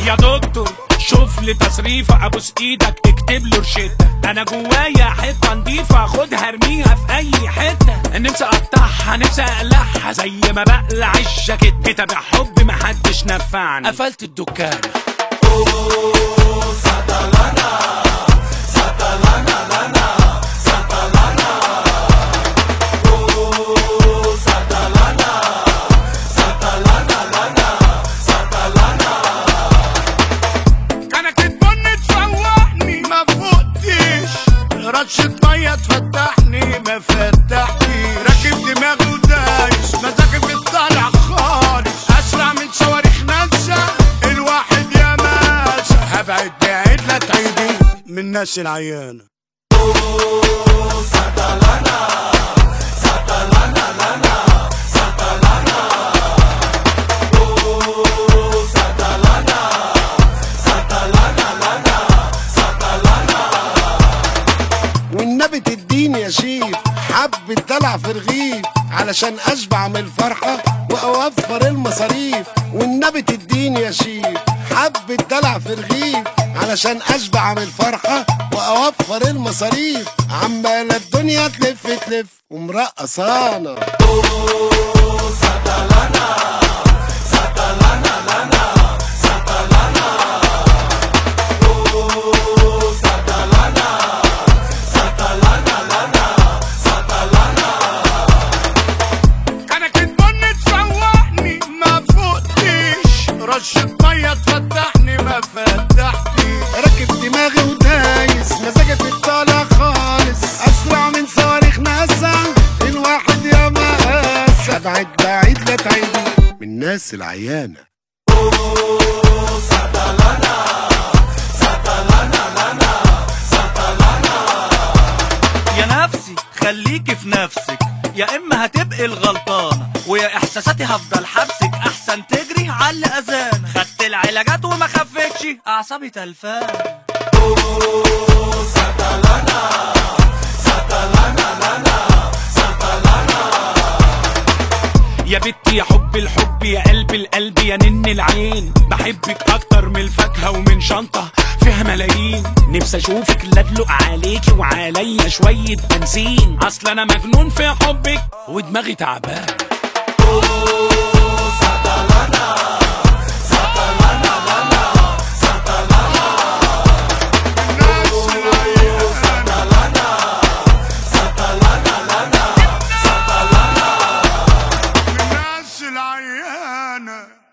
يا دكتور شوف لي تصريفة، ابوس ايدك اكتب له روشتة. انا جوايا حتة نضيفة خدها ارميها في اي حتة. نفسي اقطعها نفسي اقلعها زي ما بقلع الجاكيت. كتاب حب محدش نفعني قفلت الدكان. رشة مية تفتحني ما فتحني، راكب دماغي ودايس مزاجي بيطلع خالص، اسرع من صواريخ ناسا الواحد يا ماسة. هبعد بعيد لا تعيدي من الناس العيانة. والنبي تديني يا شيف حبة دلع في رغيف علشان اشبع من الفرحة واوفر المصاريف. والنبي تديني يا شيف حبة دلع في رغيف علشان اشبع من الفرحة واوفر المصاريف. عمالة الدنيا تلف تلف ومرقصانا. رشة مية تفتحني ما فتحني، راكب دماغي ودايس مزاجي بيطلع خالص، اسرع من صواريخ ناسا الواحد يا مقاس. ابعد بعيد لا تعيدي من الناس العيانة. يا نفسي خليكي في نفسك، يا اما هتبقي الغلطانة ويا احساساتي هفضل حبسك. احسن تجري على الاذان، خدت العلاجات وما خفتش اعصابي تلفان. يا بنتي يا حب الحب يا قلب القلب يا نن العين، بحبك اكتر من الفاكهة ومن شنطة فيها ملايين. نفسي اشوفك لا ادلق عليكي وعليا شوية بنزين، اصل انا مجنون في حبك ودماغي تعبان. الناس العيانة.